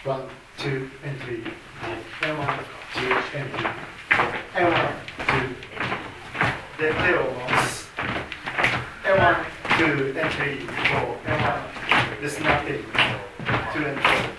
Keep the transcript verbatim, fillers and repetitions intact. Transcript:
One, two, and three. And one, two, and three. And one, two. で、手を回す。And one, two, and three, four. And one. This nothing. Two and four.